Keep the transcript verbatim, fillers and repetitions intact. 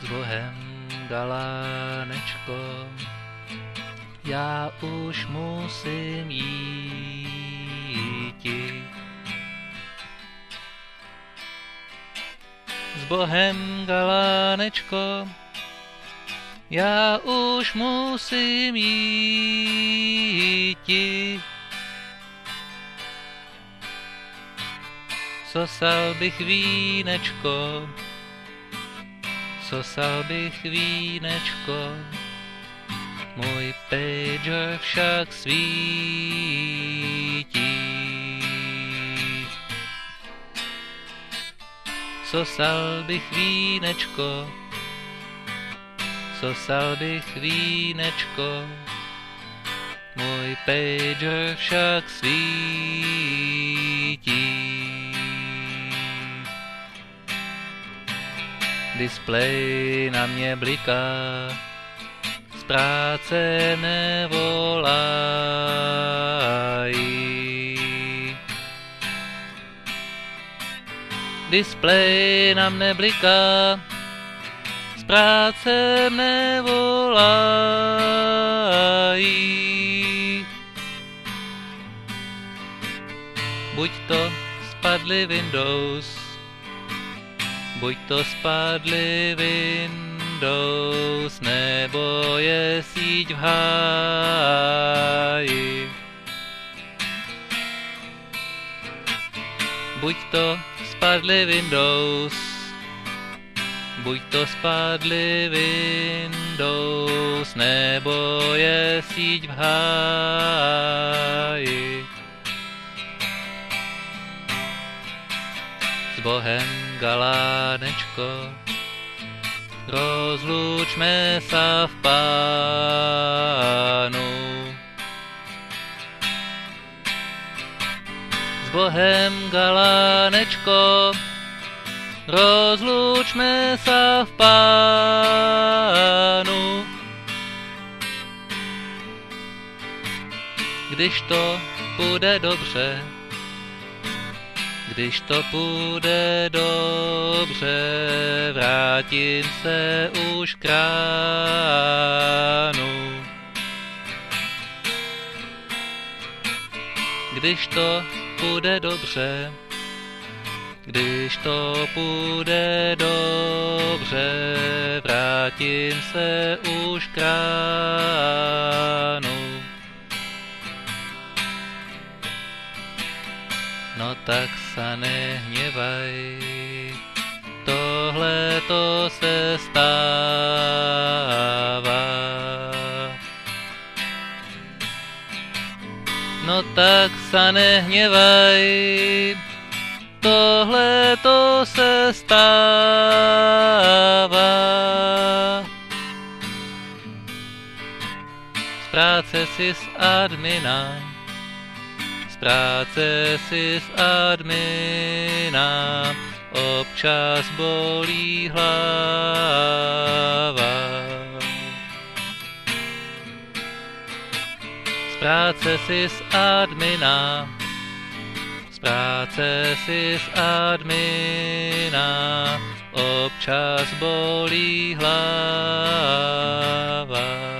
S Bohem, Galánečko, já už musím jít. S Bohem, Galánečko, já už musím jít. Sosal bych vínečko, sosal bych vínečko, můj pager však svítí. Sosal bych vínečko, sosal bych vínečko, můj pager však svítí. Displej na mě bliká, z práce nevolají. Displej na mne bliká, z práce nevolají. Buď to spadly Windows, buď to spadly Windows, nebo je síť v háji. Buď to spadly Windows, buď to spadly Windows, nebo je síť v háji. S Bohem, Galánečko, rozlučme sa v Pánu. S Bohem, Galánečko, rozlučme sa v Pánu. Když to bude dobře, když to půjde dobře, vrátím se už k ránu. Když to půjde dobře, když to půjde dobře, vrátím se už k ránu. No tak sa nehnevaj, tohle to se stává. No tak sa nehnevaj, tohle to se stává. Z práce si z admina, z práce si z admina, občas bolí hlava. Z práce si z admina, z práce si z admina, občas bolí hlava.